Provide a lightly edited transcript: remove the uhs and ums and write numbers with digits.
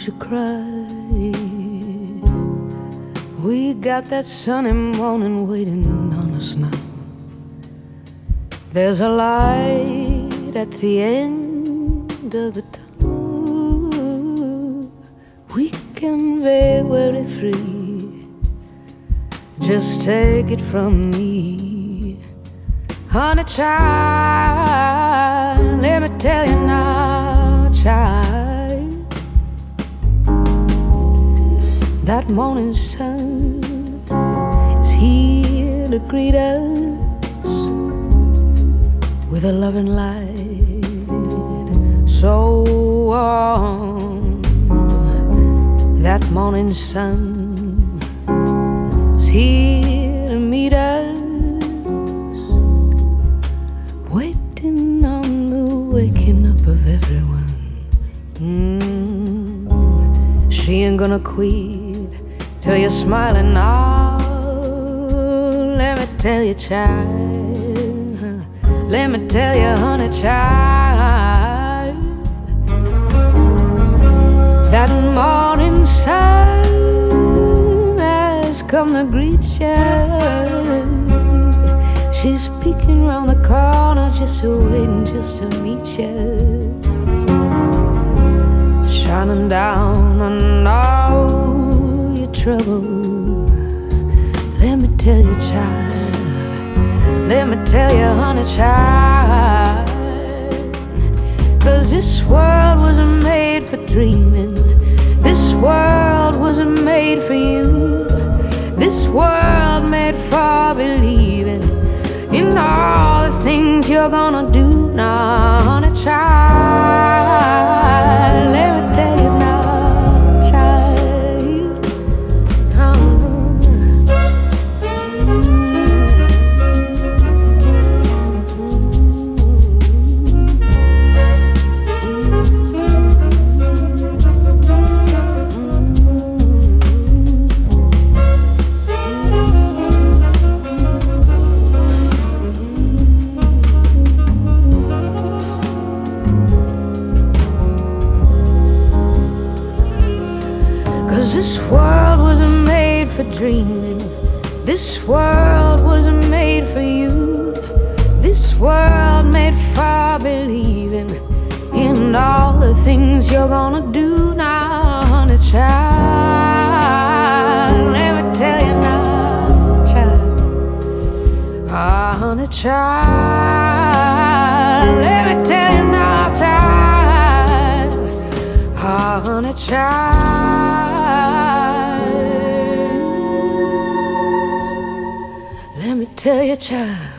you cry. We got that sunny morning waiting on us now. There's a light at the end of the tunnel. We can be very free. Just take it from me, honey child. Let me tell you now, child, that morning sun is here to greet us with a loving light so warm. That morning sun is here to meet us, waiting on the waking up of everyone. She ain't gonna quit till you're smiling now. Let me tell you, child, let me tell you, honey child, that morning sun has come to greet you. She's peeking round the corner, just waiting just to meet you, shining down on all your troubles. Let me tell you, child, let me tell you, honey child, 'cause this world wasn't made for dreaming. This world wasn't made for you. This world made for believing in all the things you're gonna do now, honey child. Let me tell you now, child, this world wasn't made for dreaming. This world wasn't made for you. This world made for believing in all the things you're gonna do now, honey child. Let me tell you now, child, honey child. Let me tell you now, child, honey child. Let me tell you, child.